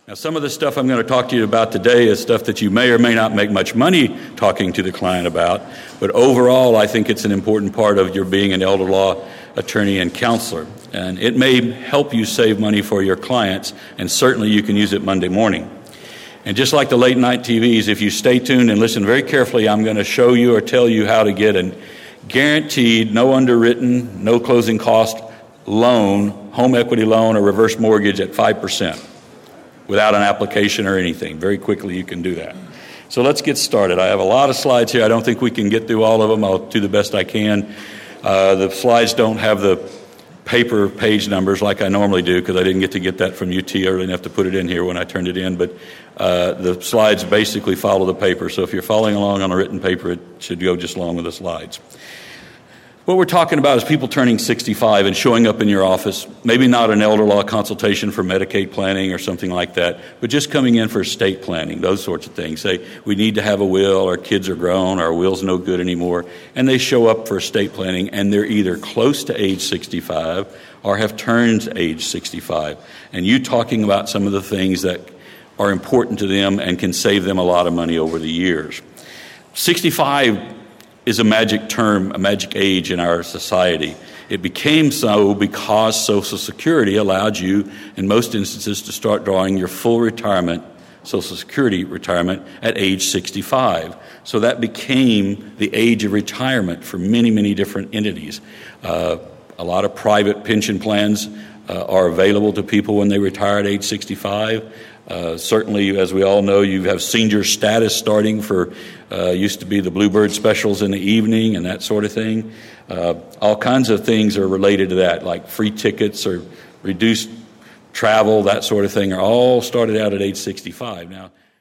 Now, some of the stuff I'm going to talk to you about today is stuff that you may or may not make much money talking to the client about, but overall, I think it's an important part of your being an elder law attorney and counselor. And it may help you save money for your clients, and certainly you can use it Monday morning. And just like the late night TVs, if you stay tuned and listen very carefully, I'm going to show you or tell you how to get a guaranteed, no underwritten, no closing cost loan, home equity loan or reverse mortgage at 5%. Without an application or anything. Very quickly you can do that. So let's get started. I have a lot of slides here. I don't think we can get through all of them. I'll do the best I can. The slides don't have the paper page numbers like I normally do because I didn't get to get that from UT early enough to put it in here when I turned it in. But the slides basically follow the paper. So if you're following along on a written paper, it should go just along with the slides. What we're talking about is people turning 65 and showing up in your office, maybe not an elder law consultation for Medicaid planning or something like that, but just coming in for estate planning, those sorts of things. Say, we need to have a will, our kids are grown, our will's no good anymore, and they show up for estate planning, and they're either close to age 65 or have turned age 65. And you talking about some of the things that are important to them and can save them a lot of money over the years. 65 is a magic term, a magic age in our society. It became so because Social Security allowed you, in most instances, to start drawing your full retirement, Social Security retirement, at age 65. So that became the age of retirement for many, many different entities. A lot of private pension plans are available to people when they retire at age 65. Certainly, as we all know, you have senior status starting for, used to be the Bluebird specials in the evening and that sort of thing. All kinds of things are related to that, like free tickets or reduced travel, that sort of thing, are all started out at age 65. Now,